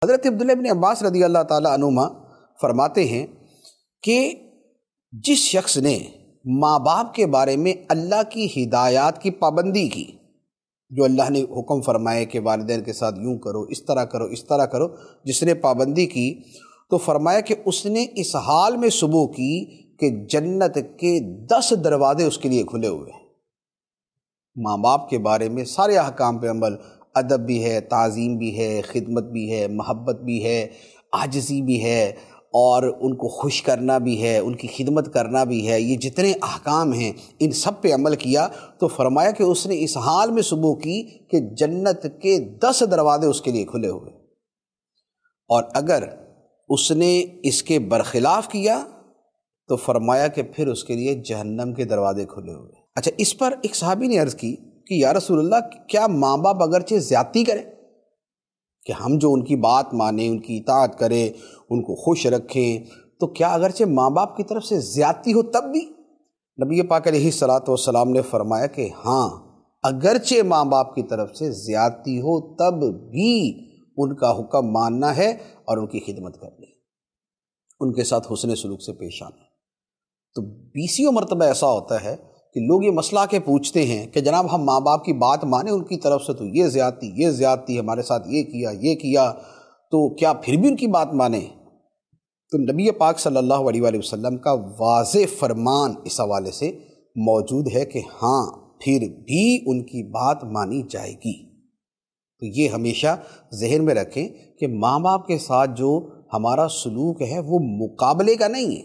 حضرت عبداللہ ابن عباس رضی اللہ تعالیٰ عنہما فرماتے ہیں کہ جس شخص نے ماں باپ کے بارے میں اللہ کی ہدایات کی پابندی کی، جو اللہ نے حکم فرمائے کہ والدین کے ساتھ یوں کرو، اس طرح کرو، اس طرح کرو، جس نے پابندی کی تو فرمایا کہ اس نے اس حال میں صبح کی کہ جنت کے 10 دروازے اس کے لیے کھلے ہوئے ہیں۔ ماں باپ کے بارے میں سارے احکام پہ عمل، ادب بھی ہے، تعظیم بھی ہے، خدمت بھی ہے، محبت بھی ہے، عاجزی بھی ہے، اور ان کو خوش کرنا بھی ہے، ان کی خدمت کرنا بھی ہے، یہ جتنے احکام ہیں ان سب پہ عمل کیا تو فرمایا کہ اس نے اس حال میں صبح کی کہ جنت کے 10 دروازے اس کے لیے کھلے ہوئے، اور اگر اس نے اس کے برخلاف کیا تو فرمایا کہ پھر اس کے لیے جہنم کے دروازے کھلے ہوئے۔ اچھا، اس پر ایک صحابی نے عرض کی کہ یا رسول اللہ، کیا ماں باپ اگرچہ زیادتی کریں کہ ہم جو ان کی بات مانیں، ان کی اطاعت کریں، ان کو خوش رکھیں، تو کیا اگرچہ ماں باپ کی طرف سے زیادتی ہو تب بھی؟ نبی پاک علیہ الصلاۃ والسلام نے فرمایا کہ ہاں، اگرچہ ماں باپ کی طرف سے زیادتی ہو تب بھی ان کا حکم ماننا ہے اور ان کی خدمت کرنی ہے، ان کے ساتھ حسن سلوک سے پیش آنا ہے۔ تو 20 مرتبہ ایسا ہوتا ہے کہ لوگ یہ مسئلہ کے پوچھتے ہیں کہ جناب ہم ماں باپ کی بات مانیں، ان کی طرف سے تو یہ زیادتی ہمارے ساتھ یہ کیا تو کیا پھر بھی ان کی بات مانیں؟ تو نبی پاک صلی اللہ علیہ وآلہ وسلم کا واضح فرمان اس حوالے سے موجود ہے کہ ہاں، پھر بھی ان کی بات مانی جائے گی۔ تو یہ ہمیشہ ذہن میں رکھیں کہ ماں باپ کے ساتھ جو ہمارا سلوک ہے وہ مقابلے کا نہیں ہے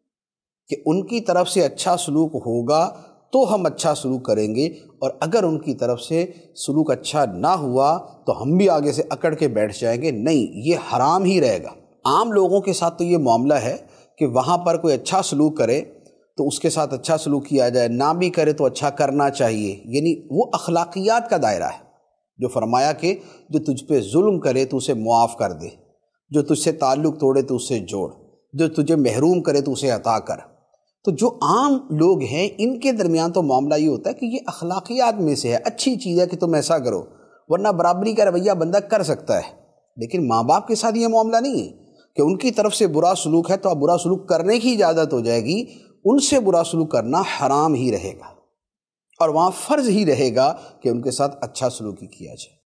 کہ ان کی طرف سے اچھا سلوک ہوگا تو ہم اچھا سلوک کریں گے، اور اگر ان کی طرف سے سلوک اچھا نہ ہوا تو ہم بھی آگے سے اکڑ کے بیٹھ جائیں گے۔ نہیں، یہ حرام ہی رہے گا۔ عام لوگوں کے ساتھ تو یہ معاملہ ہے کہ وہاں پر کوئی اچھا سلوک کرے تو اس کے ساتھ اچھا سلوک کیا جائے، نہ بھی کرے تو اچھا کرنا چاہیے، یعنی وہ اخلاقیات کا دائرہ ہے جو فرمایا کہ جو تجھ پہ ظلم کرے تو اسے معاف کر دے، جو تجھ سے تعلق توڑے تو اسے جوڑ، جو تجھے محروم کرے تو اسے عطا کر۔ تو جو عام لوگ ہیں ان کے درمیان تو معاملہ یہ ہوتا ہے کہ یہ اخلاقیات میں سے ہے، اچھی چیز ہے کہ تم ایسا کرو، ورنہ برابری کا رویہ بندہ کر سکتا ہے، لیکن ماں باپ کے ساتھ یہ معاملہ نہیں ہے کہ ان کی طرف سے برا سلوک ہے تو اب برا سلوک کرنے کی اجازت ہو جائے گی، ان سے برا سلوک کرنا حرام ہی رہے گا، اور وہاں فرض ہی رہے گا کہ ان کے ساتھ اچھا سلوک ہی کیا جائے۔